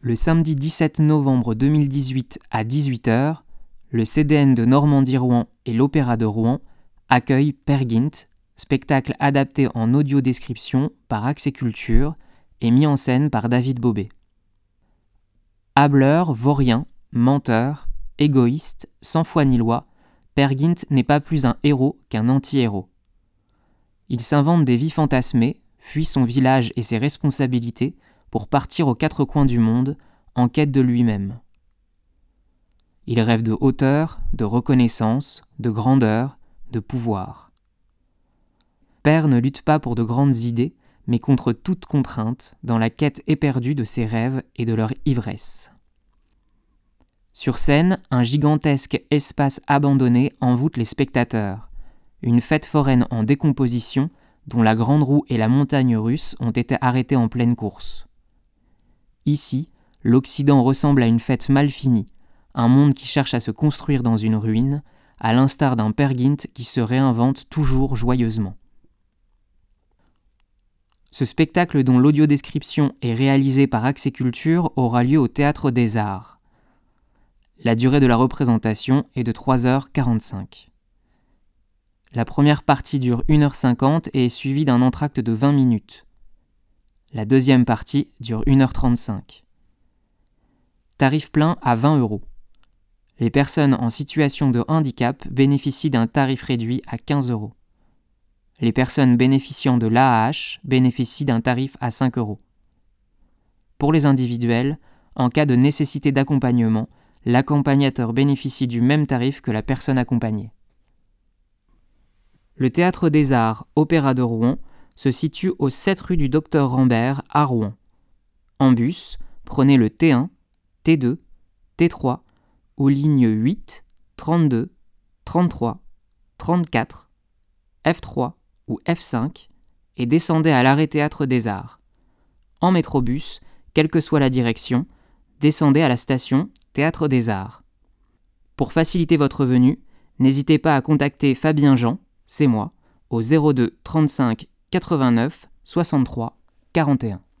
Le samedi 17 novembre 2018 à 18h, le CDN de Normandie-Rouen et l'Opéra de Rouen accueillent Peer Gynt, spectacle adapté en audio-description par Axéculture et mis en scène par David Bobet. Hâbleur, vaurien, menteur, égoïste, sans foi ni loi, Peer Gynt n'est pas plus un héros qu'un anti-héros. Il s'invente des vies fantasmées, fuit son village et ses responsabilités pour partir aux quatre coins du monde en quête de lui-même. Il rêve de hauteur, de reconnaissance, de grandeur, de pouvoir. Peer ne lutte pas pour de grandes idées, mais contre toute contrainte, dans la quête éperdue de ses rêves et de leur ivresse. Sur scène, un gigantesque espace abandonné envoûte les spectateurs, une fête foraine en décomposition dont la Grande Roue et la montagne russe ont été arrêtées en pleine course. Ici, l'Occident ressemble à une fête mal finie, un monde qui cherche à se construire dans une ruine, à l'instar d'un Peer Gynt qui se réinvente toujours joyeusement. Ce spectacle dont l'audiodescription est réalisée par Axéculture aura lieu au Théâtre des Arts. La durée de la représentation est de 3h45. La première partie dure 1h50 et est suivie d'un entracte de 20 minutes. La deuxième partie dure 1h35. Tarif plein à 20 €. Les personnes en situation de handicap bénéficient d'un tarif réduit à 15 €. Les personnes bénéficiant de l'AAH bénéficient d'un tarif à 5 €. Pour les individuels, en cas de nécessité d'accompagnement, l'accompagnateur bénéficie du même tarif que la personne accompagnée. Le Théâtre des Arts, Opéra de Rouen, se situe au 7 rue du Docteur Rambert à Rouen. En bus, prenez le T1, T2, T3 ou lignes 8, 32, 33, 34, F3 ou F5 et descendez à l'arrêt Théâtre des Arts. En métrobus, quelle que soit la direction, descendez à la station Théâtre des Arts. Pour faciliter votre venue, n'hésitez pas à contacter Fabien Jean, c'est moi, au 02 35 89 63 41.